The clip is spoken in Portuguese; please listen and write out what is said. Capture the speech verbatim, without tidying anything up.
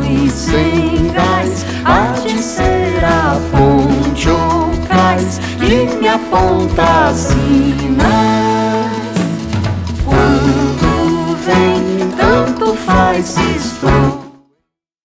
e sem gás, há de ser a ponte ou cais que me aponta as sinas. Quando vem, tanto faz se